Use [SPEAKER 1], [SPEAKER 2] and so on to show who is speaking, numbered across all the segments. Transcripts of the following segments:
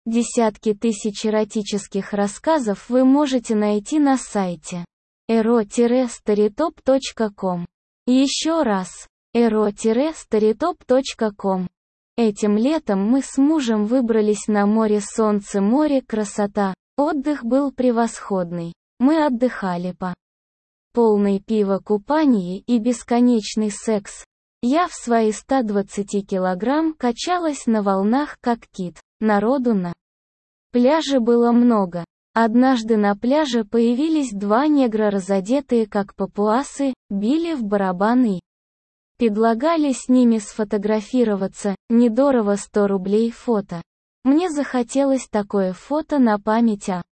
[SPEAKER 1] Десятки тысяч эротических рассказов вы можете найти на сайте ero-storytop.com. Еще раз, ero-storytop.com. Этим летом мы с мужем выбрались на море, солнце, море, красота. Отдых был превосходный. Мы отдыхали по полной пива купании и бесконечный секс. Я в свои 120 килограмм качалась на волнах как кит. Народу на пляже было много. Однажды на пляже появились два негра, разодетые как папуасы, били в барабаны и предлагали с ними сфотографироваться, недорого 100 рублей фото. Мне захотелось такое фото на память о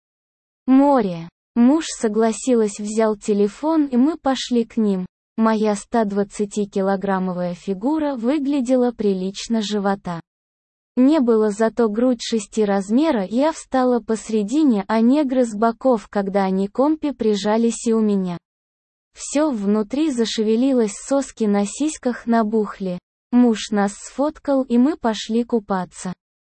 [SPEAKER 1] море. Муж согласилась, взял телефон, и мы пошли к ним. Моя 120-килограммовая фигура выглядела прилично живота. Не было, зато грудь 6 размера. Я встала посредине, а негры с боков, когда они компи прижались, и у меня все внутри зашевелилось, соски на сиськах набухли. Муж нас сфоткал, и мы пошли купаться.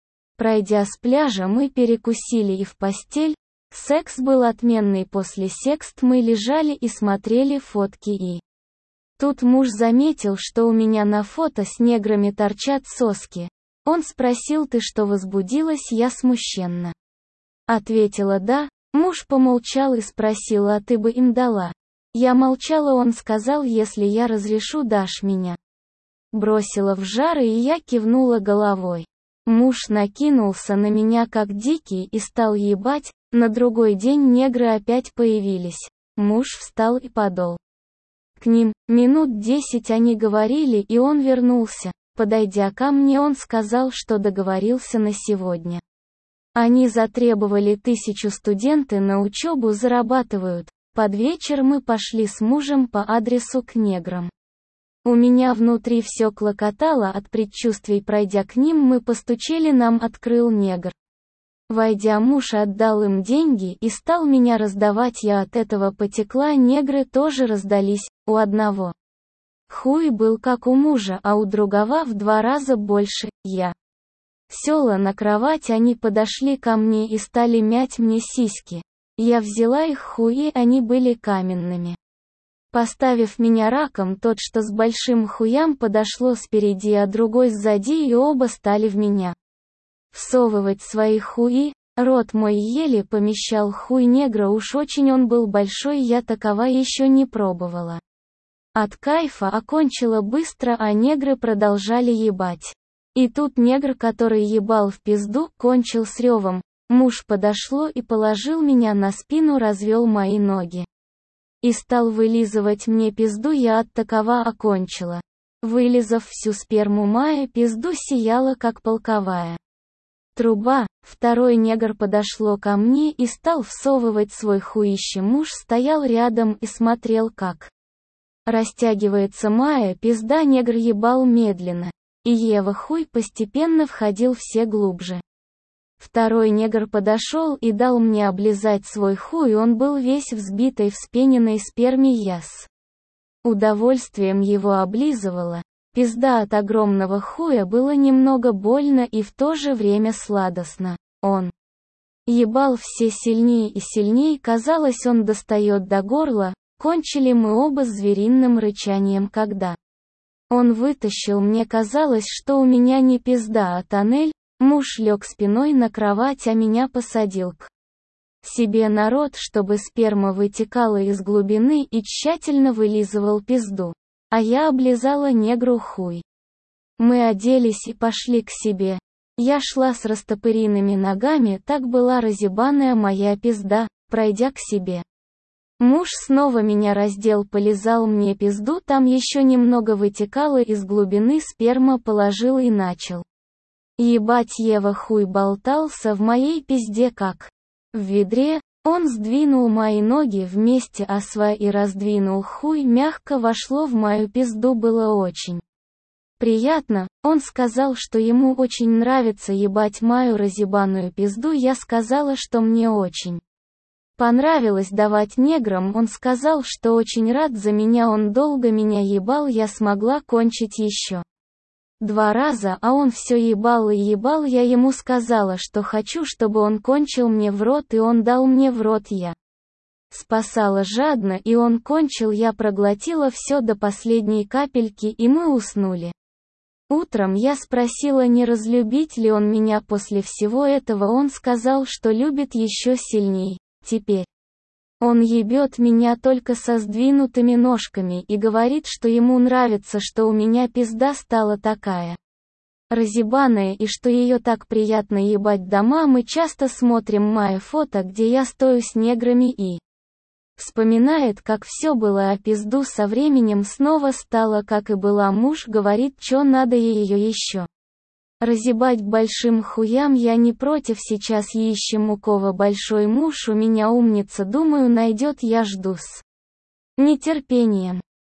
[SPEAKER 1] Пройдя с пляжа, мы перекусили и в постель. Секс был отменный. После секст мы лежали и смотрели фотки, и тут муж заметил, что у меня на фото с неграми торчат соски. Он спросил: «Ты что, возбудилась?» Я смущенно ответила: «Да». Муж помолчал и спросил: «А ты бы им дала?» Я молчала. Он сказал: «Если я разрешу, дашь меня?» Бросила в жар, и я кивнула головой. Муж накинулся на меня как дикий и стал ебать. На другой день негры опять появились. Муж встал и подол к ним. Минут 10 они говорили, и он вернулся. Подойдя ко мне, он сказал, что договорился на сегодня. Они затребовали 1000, студенты на учебу зарабатывают. Под вечер мы пошли с мужем по адресу к неграм. У меня внутри все клокотало от предчувствий. Пройдя к ним, мы постучали, нам открыл негр. Войдя, муж отдал им деньги и стал меня раздавать. Я от этого потекла, негры тоже раздались. У одного хуй был как у мужа, а у другого в 2 раза больше. Я села на кровать, они подошли ко мне и стали мять мне сиськи. Я взяла их хуи, они были каменными. Поставив меня раком, тот, что с большим хуям, подошло спереди, а другой сзади, и оба стали в меня всовывать свои хуи. Рот мой еле помещал хуй негра, уж очень он был большой, я такого еще не пробовала. От кайфа окончила быстро, а негры продолжали ебать. И тут негр, который ебал в пизду, кончил с ревом. Муж подошло и положил меня на спину, развел мои ноги и стал вылизывать мне пизду. Я от такого окончила. Вылизав всю сперму, моя пизду сияла как полковая труба. Второй негр подошло ко мне и стал всовывать свой хуище. Муж стоял рядом и смотрел, как растягивается моя пизда. Негр ебал медленно, и его хуй постепенно входил все глубже. Второй негр подошел и дал мне облизать свой хуй, он был весь взбитой вспененной сперме. Я с удовольствием его облизывала. Пизда от огромного хуя было немного больно и в то же время сладостно. Он ебал все сильнее и сильнее, казалось, он достает до горла. Кончили мы оба с звериным рычанием, когда он вытащил. Мне казалось, что у меня не пизда, а тоннель. Муж лег спиной на кровать, а меня посадил к себе на рот, чтобы сперма вытекала из глубины, и тщательно вылизывал пизду. А я облизала негру хуй. Мы оделись и пошли к себе. Я шла с растопыренными ногами, так была разъебаная моя пизда. Пройдя к себе, муж снова меня раздел, полизал мне пизду, там еще немного вытекало из глубины, сперма положил и начал ебать. Ева хуй болтался в моей пизде как в ведре. Он сдвинул мои ноги вместе, а свой и раздвинул хуй, мягко вошло в мою пизду, было очень приятно. Он сказал, что ему очень нравится ебать мою разъебаную пизду. Я сказала, что мне очень понравилось давать неграм. Он сказал, что очень рад за меня, он долго меня ебал, я смогла кончить еще. 2 раза, а он все ебал и ебал. Я ему сказала, что хочу, чтобы он кончил мне в рот, и он дал мне в рот. Я спасала жадно, и он кончил. Я проглотила все до последней капельки, и мы уснули. Утром я спросила, не разлюбить ли он меня после всего этого. Он сказал, что любит еще сильней. Теперь он ебет меня только со сдвинутыми ножками и говорит, что ему нравится, что у меня пизда стала такая разъебаная, и что ее так приятно ебать дома. Мы часто смотрим мои фото, где я стою с неграми, и вспоминает, как все было, а пизду со временем снова стало, как и была. Муж говорит, чё надо ее еще разъебать большим хуям. Я не против, сейчас ищем у кого большой муж, у меня умница, думаю найдет. Я жду с нетерпением.